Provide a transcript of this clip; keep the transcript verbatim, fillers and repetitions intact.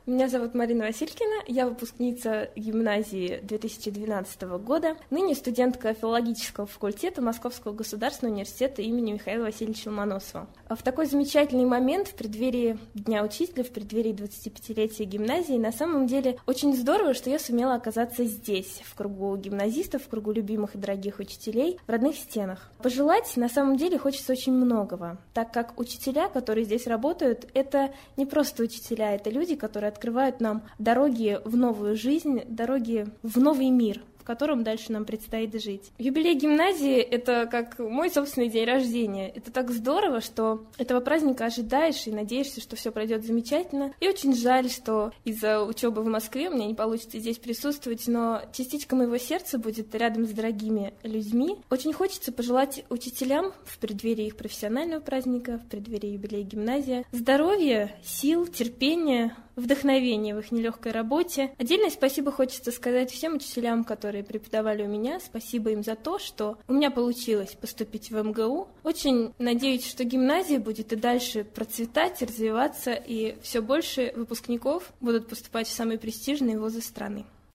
Меня зовут Марина Василькина, я выпускница гимназии две тысячи двенадцатого года, ныне студентка филологического факультета Московского государственного университета имени Михаила Васильевича Ломоносова. В такой замечательный момент в преддверии Дня учителя, в преддверии двадцатипятилетия гимназии, на самом деле очень здорово, что я сумела оказаться здесь, в кругу гимназистов, в кругу любимых и дорогих учителей, в родных стенах. Пожелать на самом деле хочется очень многого, так как учителя, которые здесь работают, это не просто учителя, это люди, которые открывают нам дороги в новую жизнь, дороги в новый мир, в котором дальше нам предстоит жить. Юбилей гимназии — это как мой собственный день рождения. Это так здорово, что этого праздника ожидаешь и надеешься, что все пройдет замечательно. И очень жаль, что из-за учебы в Москве у меня не получится здесь присутствовать, но частичка моего сердца будет рядом с дорогими людьми. Очень хочется пожелать учителям в преддверии их профессионального праздника, в преддверии юбилея гимназии здоровья, сил, терпения, вдохновения в их нелегкой работе. Отдельное спасибо хочется сказать всем учителям, которые преподавали у меня. Спасибо им за то, что у меня получилось поступить в эм гэ у. Очень надеюсь, что гимназия будет и дальше процветать, развиваться, и все больше выпускников будут поступать в самые престижные вузы страны.